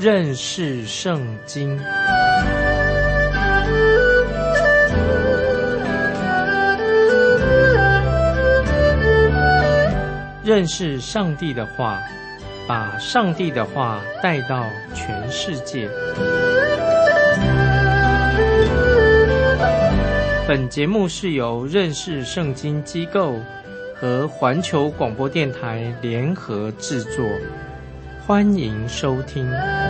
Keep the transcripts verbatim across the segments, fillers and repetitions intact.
认识圣经。认识上帝的话，把上帝的话带到全世界。本节目是由认识圣经机构和环球广播电台联合制作，欢迎收听。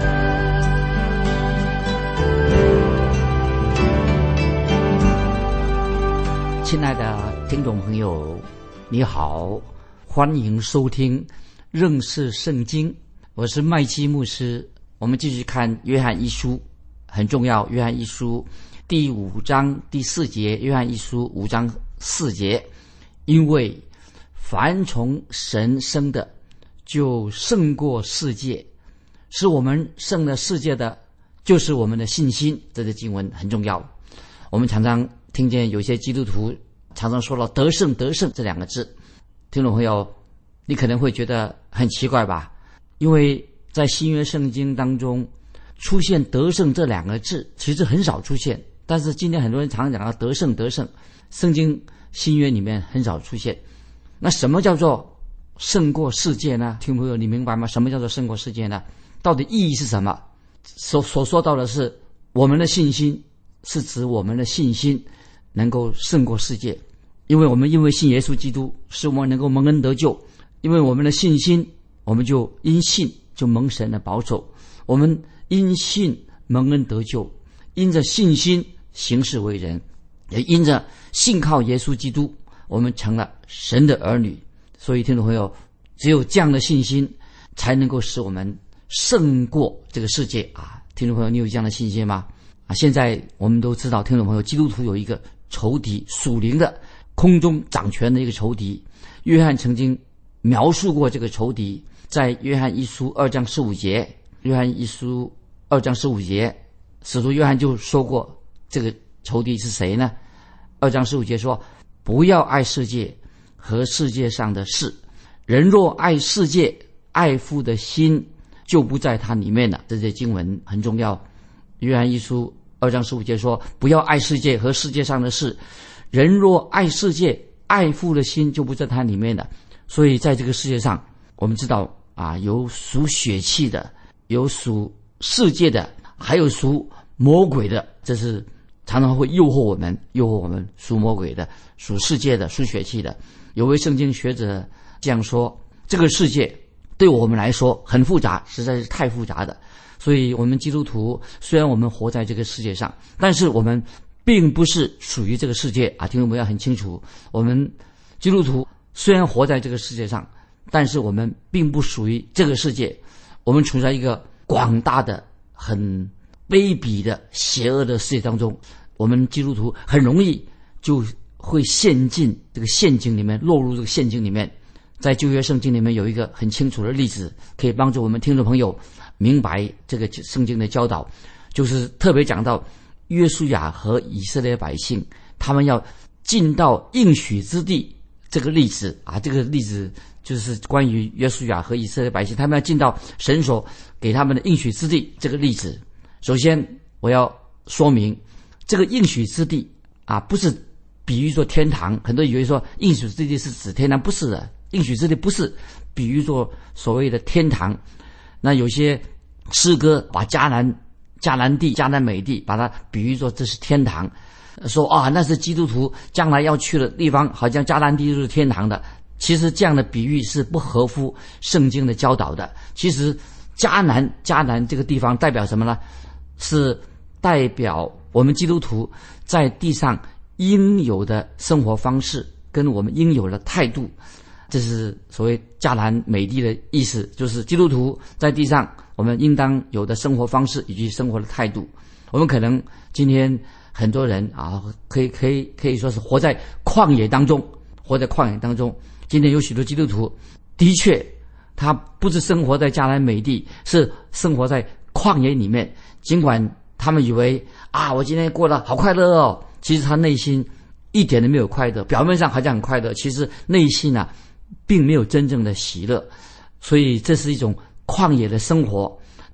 亲爱的听众朋友，你好，欢迎收听认识圣经，我是麦基牧师。我们继续看约翰一书，很重要，约翰一书第五章第四节，约翰一书五章四节，因为凡从神生的就胜过世界，是我们胜了世界的就是我们的信心。这个经文很重要。我们常常听见有些基督徒常常说到得胜得胜这两个字，听众朋友，你可能会觉得很奇怪吧，因为在新约圣经当中出现得胜这两个字其实很少出现，但是今天很多人常常讲到得胜得胜，圣经新约里面很少出现。那什么叫做胜过世界呢？听众朋友，你明白吗？什么叫做胜过世界呢？到底意义是什么？所所说到的是我们的信心，是指我们的信心能够胜过世界，因为我们因为信耶稣基督，使我们能够蒙恩得救，因为我们的信心，我们就因信就蒙神的保守，我们因信蒙恩得救，因着信心行事为人，也因着信靠耶稣基督，我们成了神的儿女。所以听众朋友，只有这样的信心才能够使我们胜过这个世界啊！听众朋友，你有这样的信心吗？啊，现在我们都知道，听众朋友，基督徒有一个仇敌，属灵的空中掌权的一个仇敌。约翰曾经描述过这个仇敌，在约翰一书二章十五节，约翰一书二章十五节，使徒约翰就说过这个仇敌是谁呢？二章十五节说，不要爱世界和世界上的事，人若爱世界，爱父的心就不在他里面了。这些经文很重要。约翰一书二章十五节说，不要爱世界和世界上的事，人若爱世界，爱父的心就不在他里面了。所以在这个世界上，我们知道啊，有属血气的，有属世界的，还有属魔鬼的，这是常常会诱惑我们，诱惑我们属魔鬼的，属世界的，属血气的。有位圣经学者这样说，这个世界对我们来说很复杂，实在是太复杂的。所以我们基督徒虽然我们活在这个世界上，但是我们并不是属于这个世界啊！听众朋友要很清楚，我们基督徒虽然活在这个世界上，但是我们并不属于这个世界。我们处在一个广大的、很卑鄙的、邪恶的世界当中，我们基督徒很容易就会陷进这个陷阱里面，落入这个陷阱里面。在旧约圣经里面有一个很清楚的例子，可以帮助我们听众朋友明白这个圣经的教导，就是特别讲到约书亚和以色列百姓他们要进到应许之地这个例子啊，这个例子就是关于约书亚和以色列百姓他们要进到神所给他们的应许之地这个例子。首先我要说明，这个应许之地啊，不是比喻作天堂。很多人以为说应许之地是指天堂，不是的，应许之地不是比喻作所谓的天堂。那有些诗歌把迦南迦南地迦南美地把它比喻作这是天堂，说啊那是基督徒将来要去的地方，好像迦南地就是天堂的。其实这样的比喻是不合乎圣经的教导的。其实迦南迦南这个地方代表什么呢？是代表我们基督徒在地上应有的生活方式跟我们应有的态度，这是所谓迦南美地的意思，就是基督徒在地上我们应当有的生活方式以及生活的态度。我们可能今天很多人啊，可以可以可以说是活在旷野当中，活在旷野当中。今天有许多基督徒的确他不是生活在迦南美地，是生活在旷野里面，尽管他们以为啊我今天过得好快乐哦，其实他内心一点都没有快乐，表面上好像很快乐，其实内心啊并没有真正的喜乐。所以这是一种旷野的生活。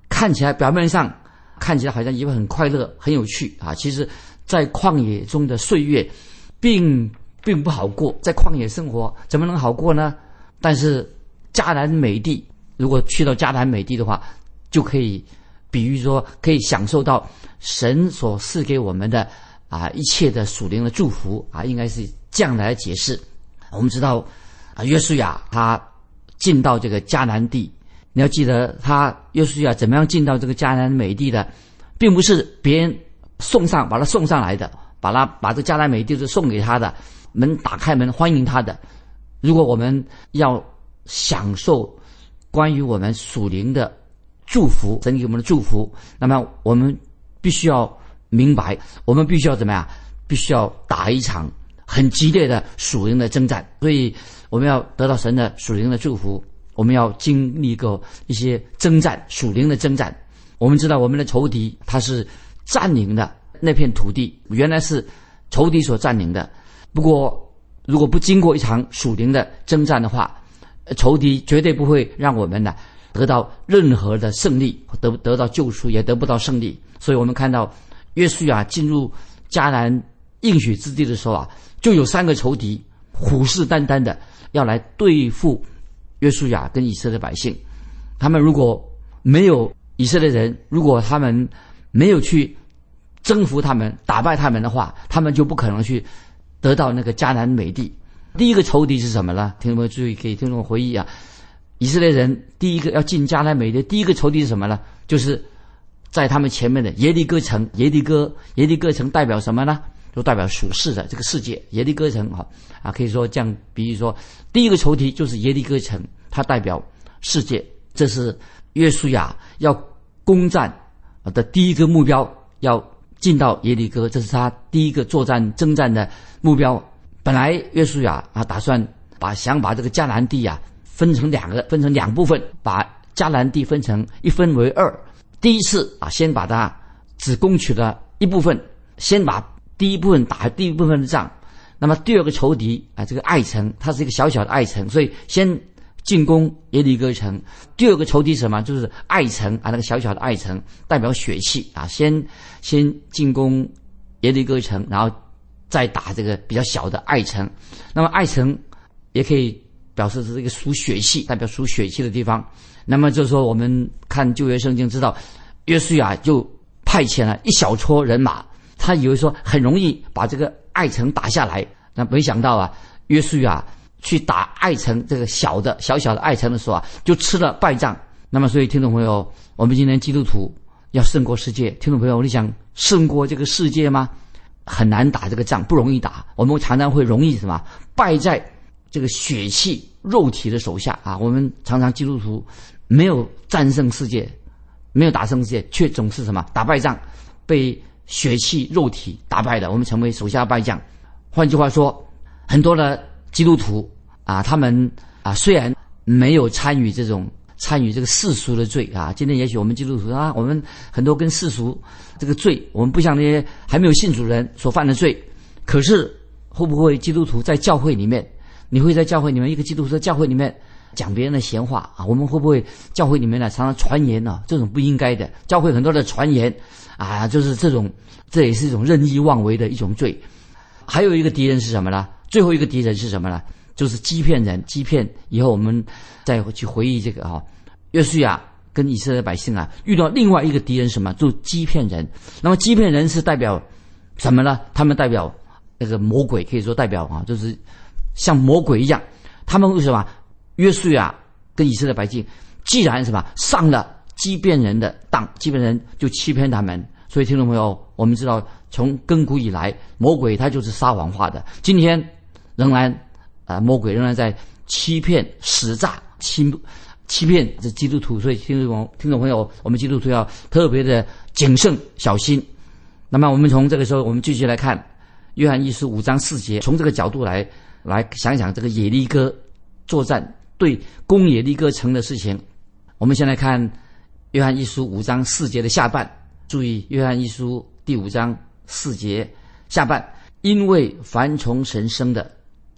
看起来表面上看起来好像也会很快乐很有趣啊，其实在旷野中的岁月并并不好过，在旷野生活怎么能好过呢？但是迦南美地，如果去到迦南美地的话，就可以比喻说可以享受到神所赐给我们的啊一切的属灵的祝福啊，应该是这样来解释。我们知道啊，约书亚他进到这个迦南地，你要记得他约书亚怎么样进到这个迦南美地的，并不是别人送上把他送上来的，把他把这迦南美地是送给他的，门打开门欢迎他的。如果我们要享受关于我们属灵的祝福，神给我们的祝福，那么我们必须要明白，我们必须要怎么样？必须要打一场很激烈的属灵的征战。所以我们要得到神的属灵的祝福，我们要经历过一些征战，属灵的征战。我们知道我们的仇敌他是占领的那片土地，原来是仇敌所占领的。不过如果不经过一场属灵的征战的话，仇敌绝对不会让我们呢得到任何的胜利，得得到救赎，也得不到胜利。所以我们看到约书亚进入迦南应许之地的时候啊，就有三个仇敌虎视眈眈的要来对付约书亚跟以色列百姓。他们如果没有以色列人，如果他们没有去征服他们，打败他们的话，他们就不可能去得到那个迦南美地。第一个仇敌是什么呢？听众们注意，给听众们回忆啊，以色列人第一个要进迦南美地，第一个仇敌是什么呢？就是在他们前面的耶利哥城。耶利哥耶利哥城代表什么呢？就代表属世的这个世界。耶利哥城啊啊，可以说这样比喻说，第一个仇敌就是耶利哥城，它代表世界。这是约书亚要攻占的第一个目标，要进到耶利哥，这是他第一个作战征战的目标。本来约书亚啊打算把想把这个迦南地啊分成两个，分成两部分，把迦南地分成一分为二。第一次啊，先把它只攻取了一部分，先把第一部分打第一部分的仗。那么第二个仇敌啊，这个爱城，它是一个小小的爱城，所以先进攻耶利哥城。第二个仇敌是什么？就是爱城啊，那个小小的爱城代表血气啊，先先进攻耶利哥城，然后再打这个比较小的爱城。那么爱城也可以表示是一个属血气，代表属血气的地方。那么就是说，我们看旧约圣经知道，约书亚就派遣了一小撮人马，他以为说很容易把这个爱城打下来，那没想到啊，约书亚去打爱城这个小的小小的爱城的时候啊，就吃了败仗。那么所以听众朋友，我们今天基督徒要胜过世界，听众朋友，你想胜过这个世界吗？很难打这个仗，不容易打。我们常常会容易什么败在这个血气肉体的手下啊。我们常常基督徒没有战胜世界，没有打胜世界，却总是什么打败仗，被血气肉体打败的，我们成为手下败将。换句话说，很多的基督徒啊，他们啊虽然没有参与这种参与这个世俗的罪啊，今天也许我们基督徒啊，我们很多跟世俗这个罪，我们不像那些还没有信主人所犯的罪。可是会不会基督徒在教会里面，你会在教会里面，一个基督徒在教会里面讲别人的闲话啊？我们会不会教会里面呢常常传言呢、啊？这种不应该的，教会很多的传言啊，就是这种，这也是一种任意妄为的一种罪。还有一个敌人是什么呢？最后一个敌人是什么呢？就是欺骗人，欺骗。以后我们再去回忆这个啊，约书亚跟以色列百姓啊遇到另外一个敌人什么？就欺骗人。那么欺骗人是代表什么呢？他们代表那个魔鬼，可以说代表啊，就是像魔鬼一样。他们为什么？约书亚跟以色列百姓既然什么上了欺骗人的当，欺骗人就欺骗他们。所以听众朋友，我们知道从亘古以来，魔鬼他就是撒谎话的。今天仍然啊、呃，魔鬼仍然在欺骗、使诈、欺欺骗这基督徒。所以听众听众朋友，我们基督徒要特别的谨慎小心。那么我们从这个时候，我们继续来看约翰一书五章四节，从这个角度来来想想这个耶利哥作战对攻耶利哥城的事情。我们先来看约翰一书五章四节的下半。注意约翰一书第五章四节下半，因为凡从神生的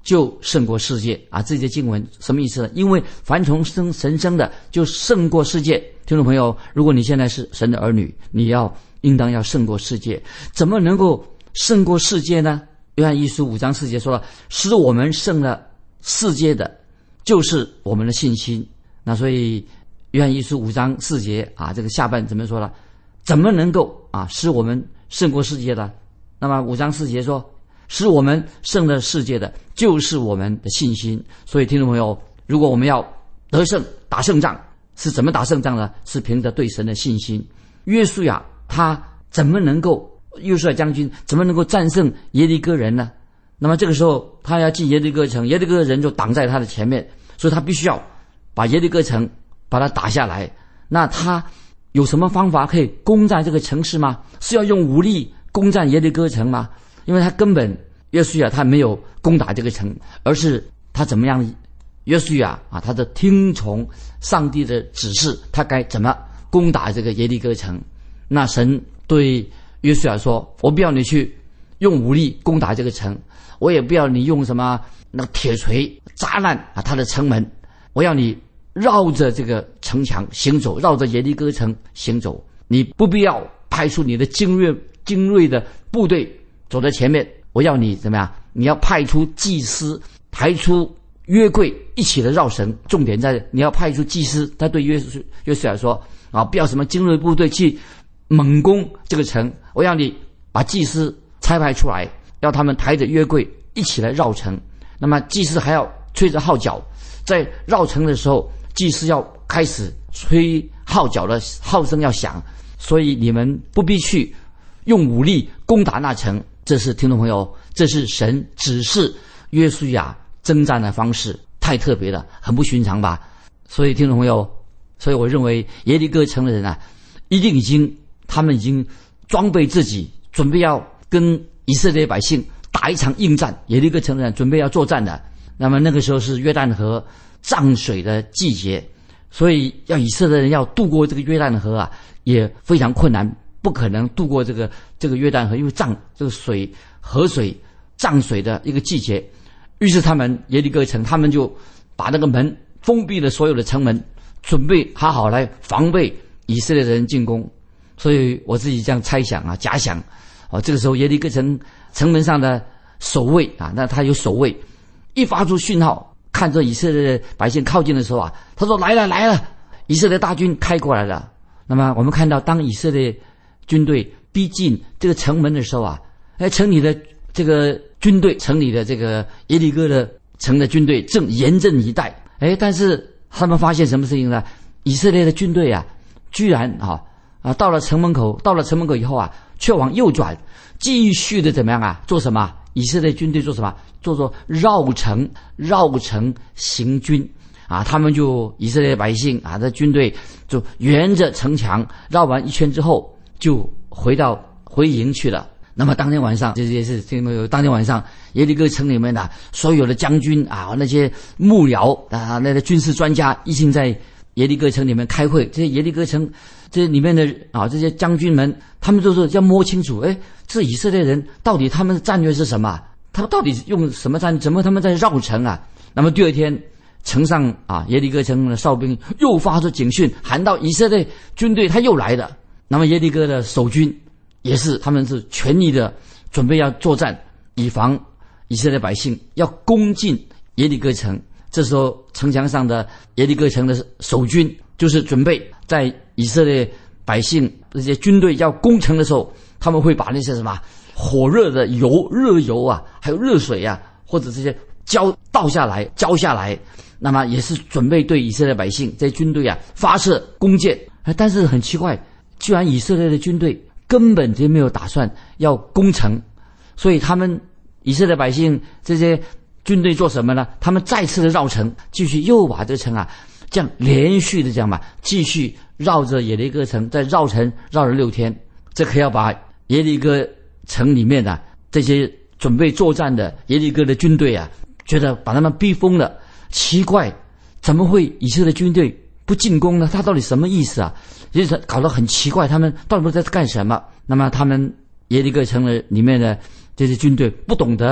就胜过世界啊！这些经文什么意思呢？因为凡从生神生的就胜过世界。听众朋友，如果你现在是神的儿女，你要应当要胜过世界。怎么能够胜过世界呢？约翰一书五章四节说了，使我们胜了世界的就是我们的信心。那所以约翰一书五章四节啊，这个下半怎么说了？怎么能够啊使我们胜过世界的？那么五章四节说，使我们胜了世界的就是我们的信心。所以听众朋友，如果我们要得胜打胜仗，是怎么打胜仗呢？是凭着对神的信心。约书亚他怎么能够，约书亚将军怎么能够战胜耶利哥人呢？那么这个时候他要进耶利哥城，耶利哥人就挡在他的前面，所以他必须要把耶利哥城把它打下来。那他有什么方法可以攻占这个城市吗？是要用武力攻占耶利哥城吗？因为他根本约书亚他没有攻打这个城，而是他怎么样？约书亚啊，他的听从上帝的指示，他该怎么攻打这个耶利哥城？那神对约书亚说：“我不要你去用武力攻打这个城，我也不要你用什么那个铁锤砸烂啊他的城门，我要你绕着这个城墙行走，绕着耶利哥城行走。你不必要派出你的精锐精锐的部队走在前面，我要你怎么样？你要派出祭司，排出约柜一起的绕城。重点在你要派出祭司。他对约书约书亚说啊，不要什么精锐部队去猛攻这个城，我要你把祭司差派出来，要他们抬着约柜一起来绕城。那么祭司还要吹着号角，在绕城的时候，祭司要开始吹号角的号声要响，所以你们不必去用武力攻打那城。这是听众朋友，这是神指示约书亚征战的方式，太特别了，很不寻常吧？所以听众朋友，所以我认为耶利哥城的人啊，一定已经他们已经装备自己，准备要跟以色列百姓打一场硬战。耶利哥城的人准备要作战的。那么那个时候是约旦河涨水的季节，所以要以色列人要渡过这个约旦河啊，也非常困难，不可能渡过这个这个约旦河，因为涨这个水河水涨水的一个季节。于是他们耶利哥城，他们就把那个门封闭了所有的城门，准备好好来防备以色列人进攻。所以我自己这样猜想啊，假想啊，这个时候耶利哥城城门上的守卫啊，那他有守卫，一发出讯号，看着以色列的百姓靠近的时候啊，他说来了来了，以色列大军开过来了。那么我们看到，当以色列军队逼近这个城门的时候啊，哎，城里的这个军队，城里的这个耶利哥的城的军队正严阵以待。哎，但是他们发现什么事情呢？以色列的军队啊，居然啊啊到了城门口，到了城门口以后啊，却往右转，继续的怎么样啊？做什么？以色列军队做什么？做做绕城，绕城行军啊！他们就以色列百姓啊，这军队就沿着城墙绕完一圈之后，就回到回营去了。那么当天晚上，这些是听没有？当天晚上，耶利哥城里面的所有的将军啊，那些幕僚啊，那些军事专家，一起在耶利哥城里面开会。这些耶利哥城这里面的啊，这些将军们，他们就是要摸清楚，哎，这以色列人到底他们的战略是什么？他们到底用什么战？怎么他们在绕城啊？那么第二天，城上啊，耶利哥城的哨兵又发出警讯，喊到以色列军队他又来了。那么耶利哥的守军也是，他们是全力的准备要作战，以防以色列百姓要攻进耶利哥城。这时候城墙上的耶利哥城的守军就是准备在以色列百姓这些军队要攻城的时候，他们会把那些什么火热的油、热油啊，还有热水啊，或者这些浇倒下来、浇下来，那么也是准备对以色列百姓这些军队啊发射弓箭。但是很奇怪，居然以色列的军队根本就没有打算要攻城，所以他们以色列百姓这些军队做什么呢？他们再次的绕城，继续又把这个城啊，这样连续的这样吧，继续绕着耶利哥城，再绕城绕了六天。这可要把耶利哥城里面的这些准备作战的耶利哥的军队啊，觉得把他们逼疯了。奇怪，怎么会以色列军队不进攻呢？他到底什么意思啊？也是搞得很奇怪，他们到底在干什么？那么他们耶利哥城的里面的这些军队不懂得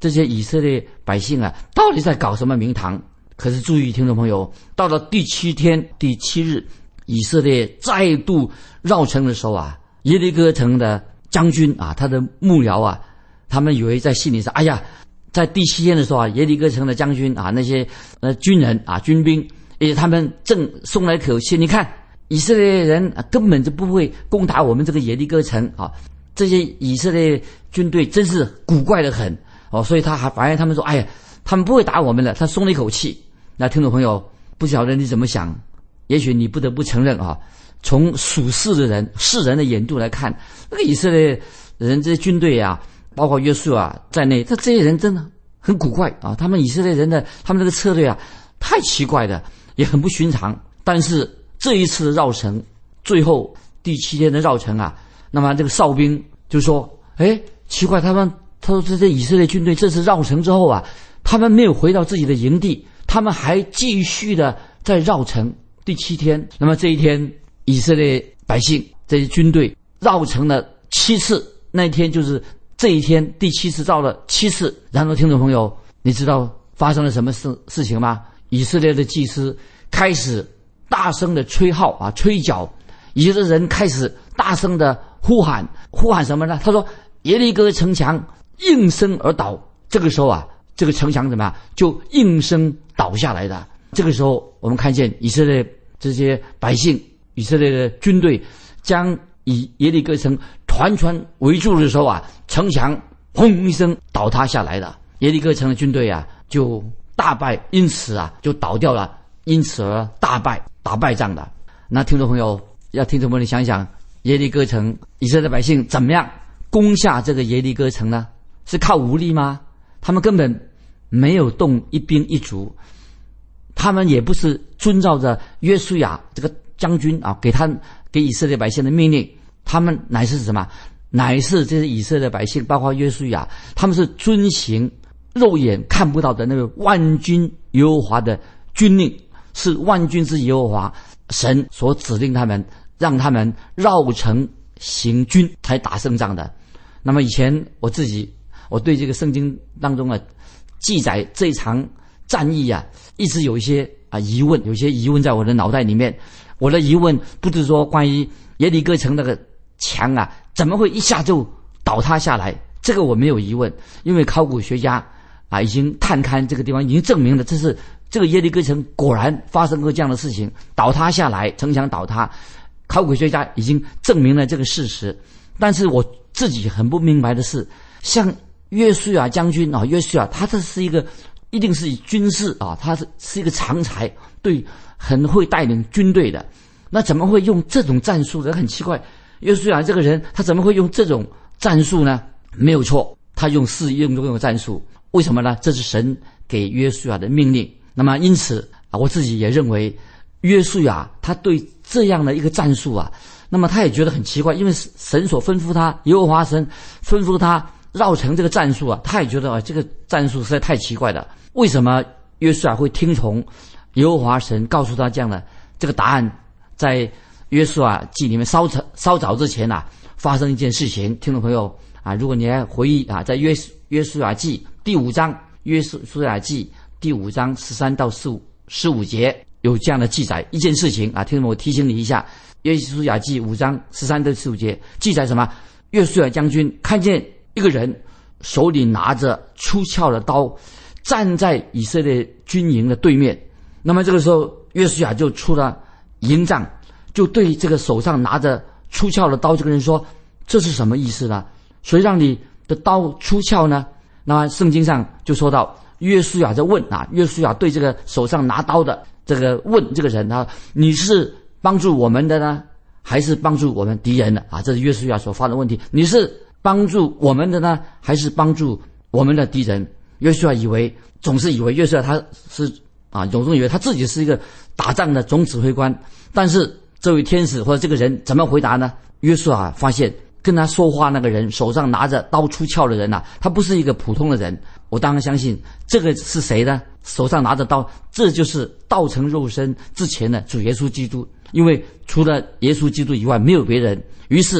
这些以色列百姓啊，到底在搞什么名堂？可是注意，听众朋友，到了第七天、第七日，以色列再度绕城的时候啊，耶利哥城的将军啊，他的幕僚啊，他们以为在心里上，哎呀，在第七天的时候啊，耶利哥城的将军啊，那些呃军人啊、军兵，诶，他们正松了一口气，你看以色列人、啊、根本就不会攻打我们这个耶利哥城啊，这些以色列军队真是古怪得很哦，所以他还反而他们说，哎呀，他们不会打我们了，他松了一口气。那听众朋友，不晓得你怎么想？也许你不得不承认啊，从属世的人、世人的眼度来看，那个以色列人这些军队啊，包括约书亚在内，这这些人真的很古怪啊！他们以色列人的他们这个策略啊，太奇怪了，也很不寻常。但是这一次的绕城，最后第七天的绕城啊，那么这个哨兵就说：“哎，奇怪，他们他说这些以色列军队这次绕城之后啊，他们没有回到自己的营地。”他们还继续的在绕城。第七天，那么这一天，以色列百姓这些军队绕城了七次。那一天就是这一天第七次绕了七次。然后，听众朋友，你知道发生了什么事事情吗？以色列的祭司开始大声的吹号啊，吹角，以色列人开始大声的呼喊，呼喊什么呢？他说：“耶利哥城墙应声而倒。”这个时候啊，这个城墙怎么样？就应声倒下来的。这个时候，我们看见以色列这些百姓、以色列的军队将以耶利哥城团团围住的时候啊，城墙轰一声倒塌下来了。耶利哥城的军队啊，就大败，因此啊，就倒掉了，因此而大败，打败仗的。那听众朋友，要听众朋友想想，耶利哥城以色列百姓怎么样攻下这个耶利哥城呢？是靠武力吗？他们根本没有动一兵一卒，他们也不是遵照着约书亚这个将军啊给他给以色列百姓的命令，他们乃是什么？乃是这些以色列百姓，包括约书亚，他们是遵行肉眼看不到的那个万军耶和华的军令，是万军之耶和华神所指令他们，让他们绕城行军才打胜仗的。那么以前我自己我对这个圣经当中啊记载这一场战役啊，一直有一些啊疑问，有一些疑问在我的脑袋里面。我的疑问不是说关于耶利哥城那个墙啊怎么会一下就倒塌下来，这个我没有疑问，因为考古学家啊已经探勘这个地方，已经证明了这是这个耶利哥城果然发生过这样的事情，倒塌下来，城墙倒塌，考古学家已经证明了这个事实。但是我自己很不明白的是，像约书亚将军啊，约书亚他这是一个一定是以军事啊，他是是一个常才，对，很会带领军队的。那怎么会用这种战术呢？很奇怪，约书亚这个人他怎么会用这种战术呢？没有错，他用是用这种战术。为什么呢？这是神给约书亚的命令。那么因此啊，我自己也认为约书亚他对这样的一个战术啊，那么他也觉得很奇怪，因为神所吩咐他，耶和华神吩咐他绕城这个战术啊，他也觉得啊，这个战术实在太奇怪了。为什么约书亚会听从耶和华神告诉他这样的这个答案？在约书亚记里面稍早稍早之前啊，发生一件事情，听众朋友啊，如果你还回忆啊，在约约书亚记第五章，约书亚记第五章十三到十五十五节有这样的记载一件事情啊，听众朋友，我提醒你一下，约书亚记五章十三到十五节记载什么？约书亚将军看见一个人手里拿着出鞘的刀，站在以色列军营的对面。那么这个时候，约书亚就出了营帐，就对这个手上拿着出鞘的刀这个人说：“这是什么意思呢？谁让你的刀出鞘呢？”那么圣经上就说到，约书亚在问啊，约书亚对这个手上拿刀的这个问这个人啊，你是帮助我们的呢，还是帮助我们敌人的啊？这是约书亚所发的问题，你是帮助我们的呢，还是帮助我们的敌人？约书亚以为，总是以为约书亚他是啊，总是以为他自己是一个打仗的总指挥官。但是这位天使或者这个人怎么回答呢？约书亚发现跟他说话那个人手上拿着刀出鞘的人啊，他不是一个普通的人。我当然相信这个是谁呢？手上拿着刀，这就是道成肉身之前的主耶稣基督。因为除了耶稣基督以外没有别人。于是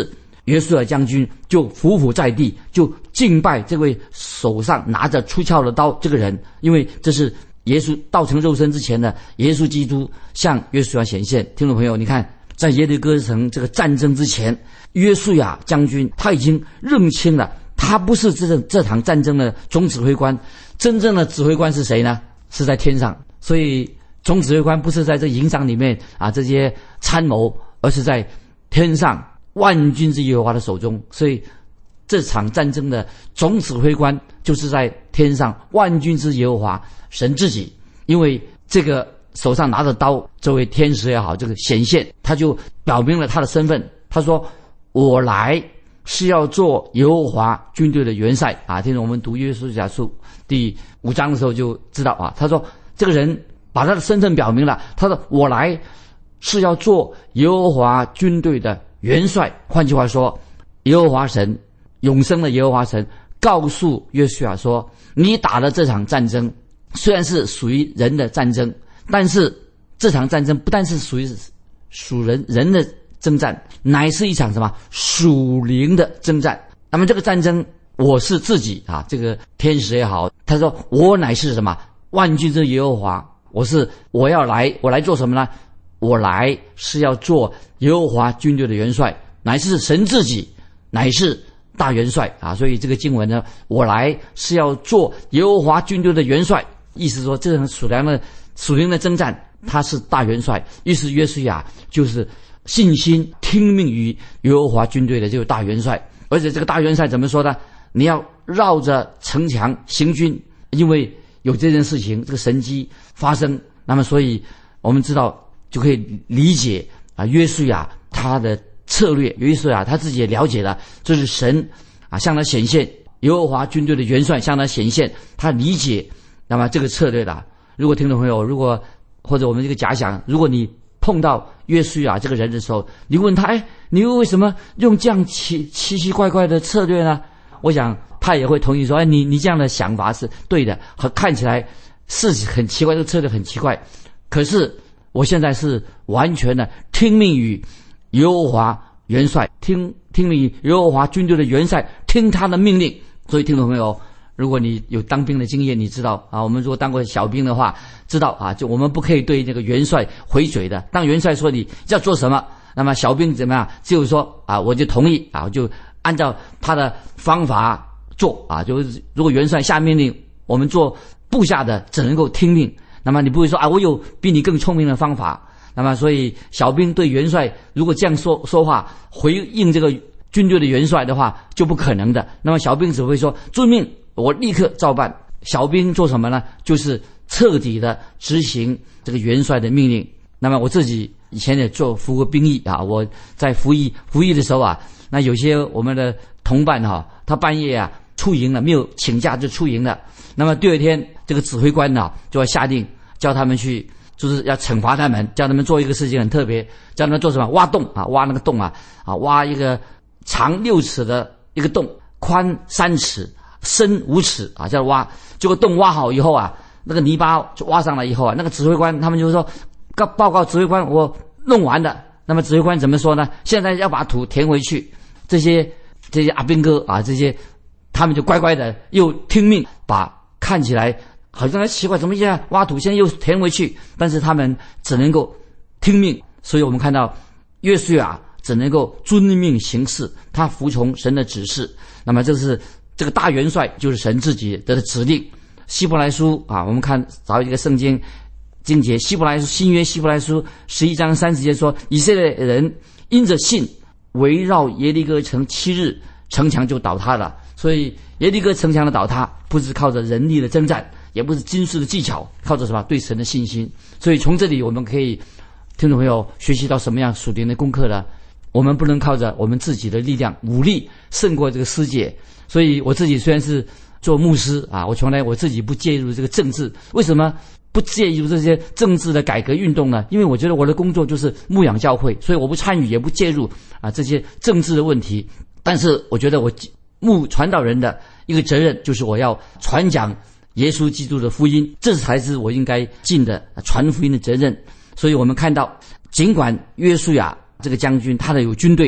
约书亚将军就伏伏在地，就敬拜这位手上拿着出鞘的刀这个人，因为这是耶稣道成肉身之前的耶稣基督向约书亚显现。听众朋友，你看在耶利哥城这个战争之前，约书亚将军他已经认清了，他不是这这场战争的总指挥官，真正的指挥官是谁呢？是在天上。所以总指挥官不是在这营长里面啊这些参谋，而是在天上万军之耶和华的手中。所以这场战争的总指挥官就是在天上万军之耶和华神自己。因为这个手上拿着刀这位天使也好，这个显现他就表明了他的身份。他说我来是要做耶和华军队的元帅啊。听着我们读约书亚书第五章的时候就知道啊，他说这个人把他的身份表明了，他说我来是要做耶和华军队的元帅。换句话说，耶和华神，永生的耶和华神告诉约书亚说，你打的这场战争虽然是属于人的战争，但是这场战争不但是属于属人人的征战，乃是一场什么属灵的征战。那么这个战争我是自己啊，这个天使也好，他说我乃是什么万军之耶和华，我是我要来我来做什么呢？我来是要做耶和华军队的元帅，乃是神自己，乃是大元帅啊。所以这个经文呢，我来是要做耶和华军队的元帅，意思说这场属灵的属灵的征战他是大元帅。于是约书亚就是信心听命于耶和华军队的这个大元帅。而且这个大元帅怎么说呢？你要绕着城墙行军，因为有这件事情这个神迹发生。那么所以我们知道就可以理解啊，约书亚他的策略，约书亚他自己也了解了，这是神啊向他显现，耶和华军队的元帅向他显现，他理解那么这个策略的。如果听众朋友，如果或者我们这个假想，如果你碰到约书亚这个人的时候，你问他，哎，你为什么用这样奇奇奇怪怪的策略呢？我想他也会同意说，哎，你你这样的想法是对的，和看起来是很奇怪，这个策略很奇怪。可是我现在是完全的听命于耶和华元帅，听听命于耶和华军队的元帅，听他的命令。所以听众朋友，如果你有当兵的经验，你知道啊，我们如果当过小兵的话，知道啊，就我们不可以对这个元帅回嘴的。当元帅说你要做什么，那么小兵怎么样？只有说啊，我就同意啊，我就按照他的方法做啊。就是如果元帅下命令，我们做部下的只能够听命。那么你不会说啊，我有比你更聪明的方法。那么所以小兵对元帅如果这样说说话，回应这个军队的元帅的话，就不可能的。那么小兵只会说遵命，我立刻照办。小兵做什么呢？就是彻底的执行这个元帅的命令。那么我自己以前也做服过兵役啊，我在服役服役的时候啊，那有些我们的同伴哈、啊，他半夜啊出营了，没有请假就出营了。那么第二天这个指挥官呢、啊、就要下令叫他们去，就是要惩罚他们，叫他们做一个事情很特别，叫他们做什么？挖洞啊，挖那个洞啊，啊，挖一个长六尺的一个洞，宽三尺，深五尺啊，叫挖。这个洞挖好以后啊，那个泥巴挖上来以后啊，那个指挥官他们就说，告报告指挥官，我弄完了。那么指挥官怎么说呢？现在要把土填回去。这些这些阿兵哥啊，这些他们就乖乖的又听命，把看起来好像奇怪，怎么样挖土现在又填回去？但是他们只能够听命。所以我们看到约书亚只能够遵命行事，他服从神的指示。那么这是这个大元帅，就是神自己的指令。希伯来书啊，我们看找一个圣经经节，希伯来书新约希伯来书十一章三十节说，以色列人因着信围绕耶利哥城七日，城墙就倒塌了。所以耶利哥城墙的倒塌不是靠着人力的征战，也不是军事的技巧，靠着什么？对神的信心。所以从这里我们可以听众朋友学习到什么样属灵的功课呢？我们不能靠着我们自己的力量武力胜过这个世界。所以我自己虽然是做牧师啊，我从来我自己不介入这个政治。为什么不介入这些政治的改革运动呢？因为我觉得我的工作就是牧养教会，所以我不参与也不介入啊这些政治的问题。但是我觉得我牧传道人的一个责任就是我要传讲耶稣基督的福音，这才是我应该尽的传福音的责任。所以我们看到，尽管约书亚这个将军他的有军队，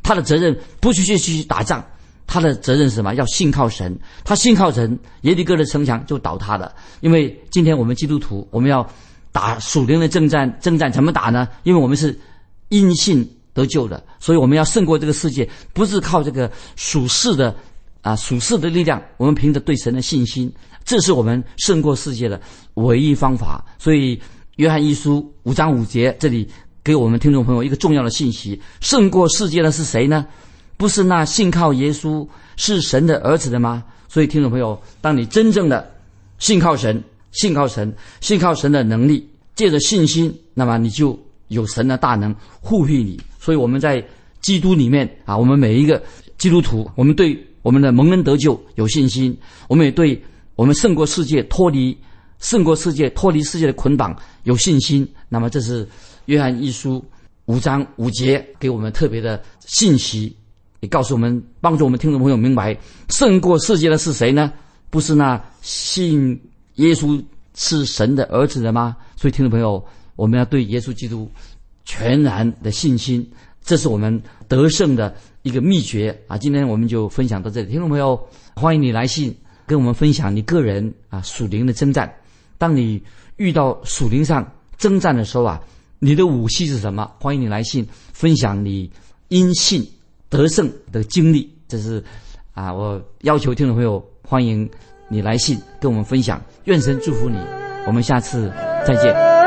他的责任不是去去打仗，他的责任是什么？要信靠神。他信靠神，耶利哥的城墙就倒塌了。因为今天我们基督徒，我们要打属灵的征战，征战怎么打呢？因为我们是因信得救的，所以我们要胜过这个世界，不是靠这个属世的啊属世的力量，我们凭着对神的信心，这是我们胜过世界的唯一方法。所以约翰一书五章五节这里给我们听众朋友一个重要的信息：胜过世界的是谁呢？不是那信靠耶稣是神的儿子的吗？所以听众朋友，当你真正的信靠神，信靠神，信靠神的能力，借着信心，那么你就有神的大能护庇你。所以我们在基督里面啊，我们每一个基督徒，我们对我们的蒙恩得救有信心，我们也对我们胜过世界脱离胜过世界脱离世界的捆绑有信心。那么这是约翰一书五章五节给我们特别的信息，也告诉我们，帮助我们听众朋友明白，胜过世界的是谁呢？不是那信耶稣是神的儿子的吗？所以听众朋友，我们要对耶稣基督全然的信心，这是我们得胜的一个秘诀啊！今天我们就分享到这里，听众朋友，欢迎你来信跟我们分享你个人啊属灵的征战。当你遇到属灵上征战的时候啊，你的武器是什么？欢迎你来信分享你因信得胜的经历。这是啊，我要求听众朋友，欢迎你来信跟我们分享。愿神祝福你，我们下次再见。